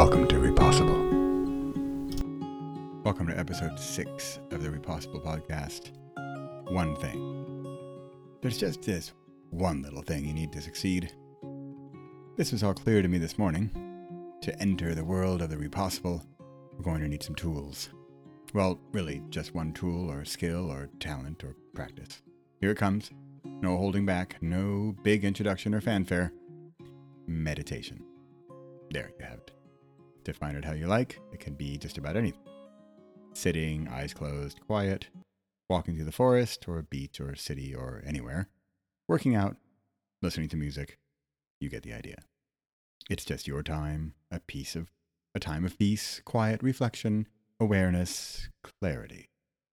Welcome to Repossible. Welcome to episode 6 of the Repossible podcast. One thing. There's just this one little thing you need to succeed. This was all clear to me this morning. To enter the world of the Repossible, we're going to need some tools. Well, really, just one tool or skill or talent or practice. Here it comes. No holding back, no big introduction or fanfare. Meditation. There you have it. Define it how you like. It can be just about anything. Sitting, eyes closed, quiet, walking through the forest or a beach or city or anywhere, working out, listening to music. You get the idea. It's just your time, a time of peace, quiet reflection, awareness, clarity.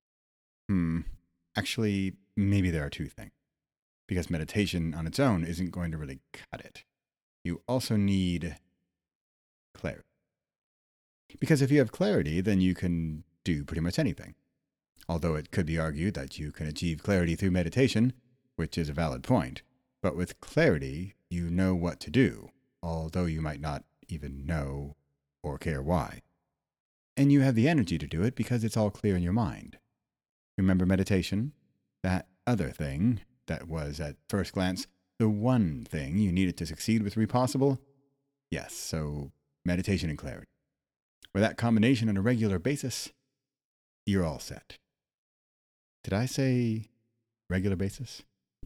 Actually, maybe there are two things. Because meditation on its own isn't going to really cut it. You also need clarity. Because if you have clarity, then you can do pretty much anything. Although it could be argued that you can achieve clarity through meditation, which is a valid point. But with clarity, you know what to do, although you might not even know or care why. And you have the energy to do it because it's all clear in your mind. Remember meditation? That other thing that was, at first glance, the one thing you needed to succeed with Repossible? Yes, so meditation and clarity. With that combination on a regular basis, you're all set. Did I say regular basis?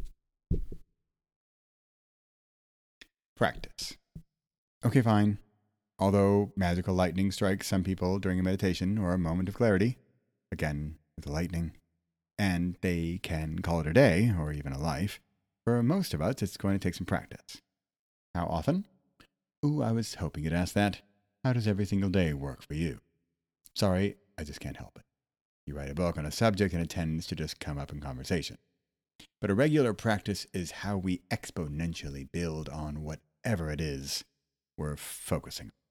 Practice. Okay, fine. Although magical lightning strikes some people during a meditation or a moment of clarity, again with the lightning, and they can call it a day or even a life, for most of us it's going to take some practice. How often? Ooh, I was hoping you'd ask that. How does every single day work for you? Sorry, I just can't help it. You write a book on a subject and it tends to just come up in conversation. But a regular practice is how we exponentially build on whatever it is we're focusing on.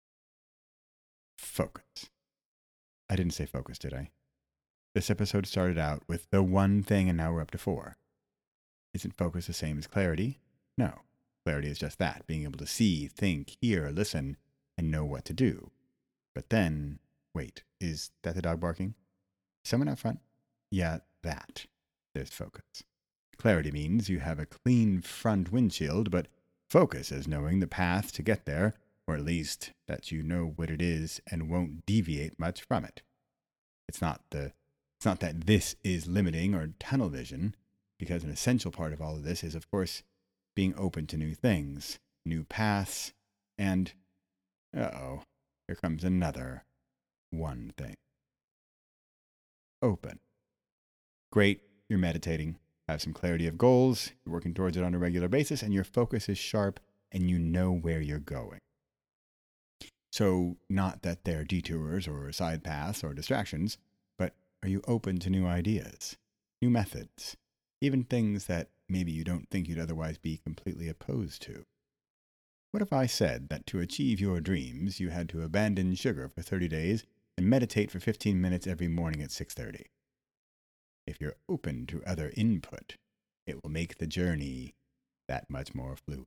Focus. I didn't say focus, did I? This episode started out with the one thing and now we're up to 4. Isn't focus the same as clarity? No. Clarity is just that, being able to see, think, hear, listen, and know what to do. But then, wait, is that the dog barking? Someone out front? Yeah, that. There's focus. Clarity means you have a clean front windshield, but focus is knowing the path to get there, or at least that you know what it is and won't deviate much from it. It's not that this is limiting or tunnel vision, because an essential part of all of this is, of course, being open to new things, new paths, and here comes another one thing. Open. Great, you're meditating, have some clarity of goals, you're working towards it on a regular basis, and your focus is sharp, and you know where you're going. So, not that they're detours or side paths or distractions, but are you open to new ideas, new methods, even things that maybe you don't think you'd otherwise be completely opposed to? What if I said that to achieve your dreams, you had to abandon sugar for 30 days and meditate for 15 minutes every morning at 6:30? If you're open to other input, it will make the journey that much more fluid.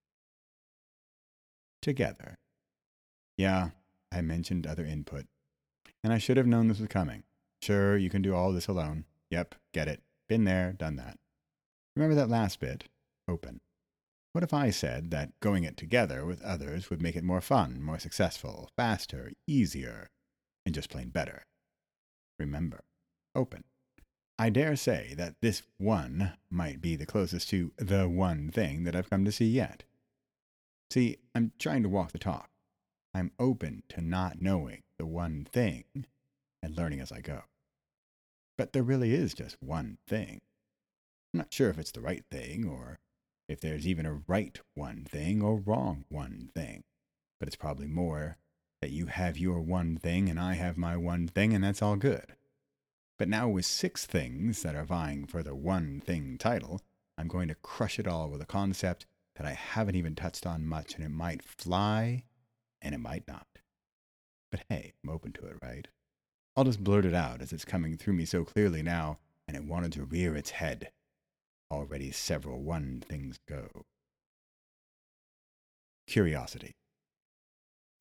Together. Yeah, I mentioned other input. And I should have known this was coming. Sure, you can do all this alone. Yep, get it. Been there, done that. Remember that last bit? Open. What if I said that going it together with others would make it more fun, more successful, faster, easier, and just plain better? Remember, open. I dare say that this one might be the closest to the one thing that I've come to see yet. See, I'm trying to walk the talk. I'm open to not knowing the one thing and learning as I go. But there really is just one thing. I'm not sure if it's the right thing or if there's even a right one thing or wrong one thing. But it's probably more that you have your one thing and I have my one thing, and that's all good. But now with 6 things that are vying for the one thing title, I'm going to crush it all with a concept that I haven't even touched on much, and it might fly and it might not. But hey, I'm open to it, right? I'll just blurt it out as it's coming through me so clearly now, and it wanted to rear its head. Already several one things ago. Curiosity.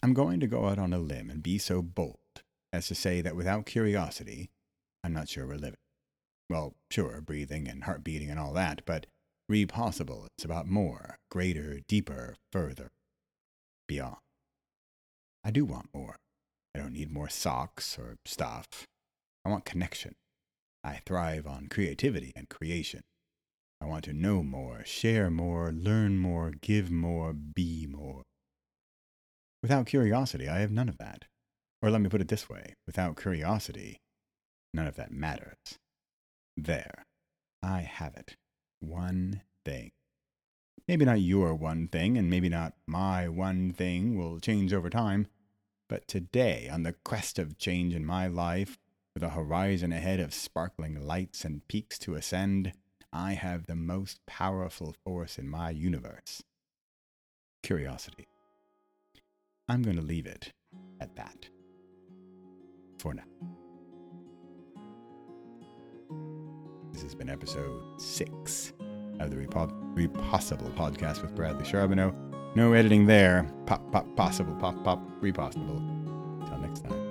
I'm going to go out on a limb and be so bold as to say that without curiosity, I'm not sure we're living. Well, sure, breathing and heart beating and all that, but possible. It's about more, greater, deeper, further, beyond. I do want more. I don't need more socks or stuff. I want connection. I thrive on creativity and creation. I want to know more, share more, learn more, give more, be more. Without curiosity, I have none of that. Or let me put it this way, without curiosity, none of that matters. There. I have it. One thing. Maybe not your one thing, and maybe not my one thing will change over time, but today, on the quest of change in my life, with a horizon ahead of sparkling lights and peaks to ascend, I have the most powerful force in my universe. Curiosity. I'm going to leave it at that. For now. This has been episode 6 of the Repossible podcast with Bradley Charbonneau. No editing there. Pop, possible, pop, repossible. Until next time.